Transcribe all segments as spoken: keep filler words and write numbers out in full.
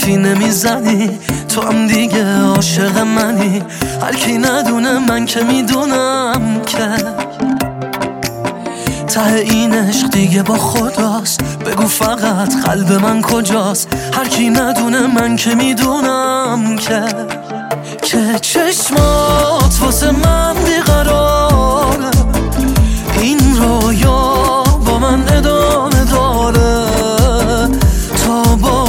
حرفی نمیزنی، تو هم دیگه عاشق منی. هر کی ندونه من که میدونم که ته این عشق دیگه با خداست. بگو فقط قلب من کجاست؟ هر کی ندونه من که میدونم که که چشمات واسه من بیقراره، این رویا با من ادامه داره تا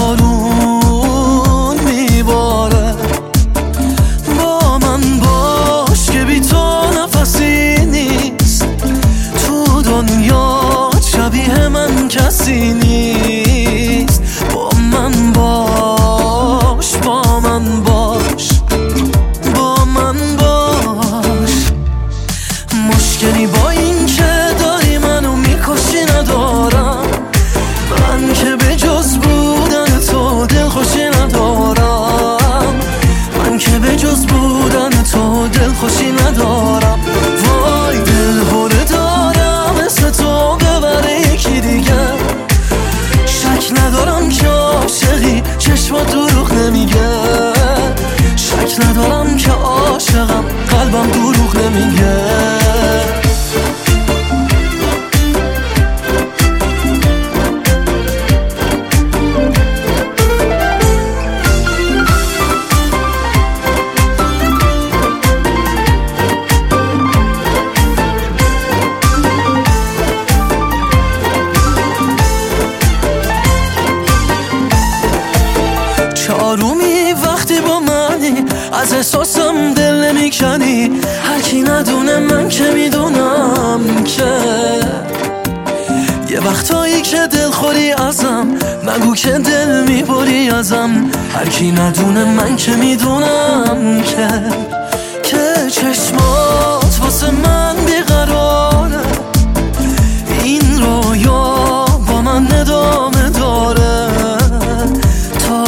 بارون میباره. با من باش که بی تو نفسی نیست، تو دنیا شبیه من کسی نیست. با من باش، با من باش، با من باش. مشکلی با این که داری منو میکشی ندارم، من که به جز بودن تو دلخوشی ندارم، من که به جز بودن تو دلخوشی ندارم. وای دل هره دارم مثل تو ببره یکی دیگه، شک ندارم که عاشقی چشمات دروغ نمیگه، شک ندارم که عاشقم قلبم دروغ نمیگه. آرومی وقتی با منی، از احساسم دل نمیکنی. هر کی ندونه من که میدونم که یه وقتایی که دل خوری ازم، نگو که دل میبری ازم. هر کی ندونه من که میدونم که که چشمات واسه من بیقراره، این رویا با من ادامه داره تا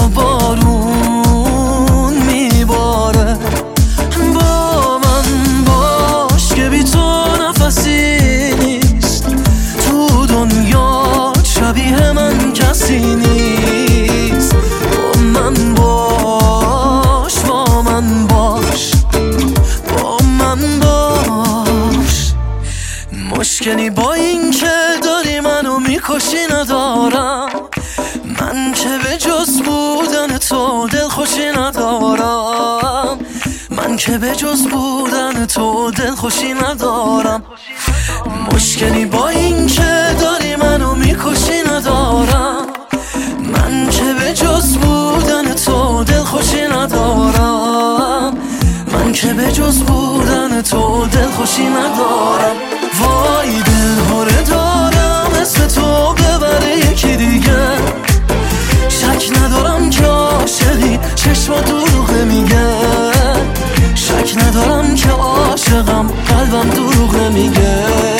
بارون میباره. با من باش که بی تو نفسی نیست، تو دنیا شبیه من کسی نیست. با من باش، با من باش، با من باش. مشکلی با این که داری منو میکشی ندارم، من که به جز بودن تو دلخوشی ندارم، من که به جز بودن تو دلخوشی ندارم. مشکلی با این که داری منو میکشی ندارم، من که به جز بودن تو دلخوشی ندارم، من که به جز بودن تو دلخوشی ندارم. وای دل هره دارم مثل تو ببره یکی دیگه، شک ندارم که عاشقی چشما دروغ نمیگه، شک ندارم که عاشقم قلبم دروغ نمیگه.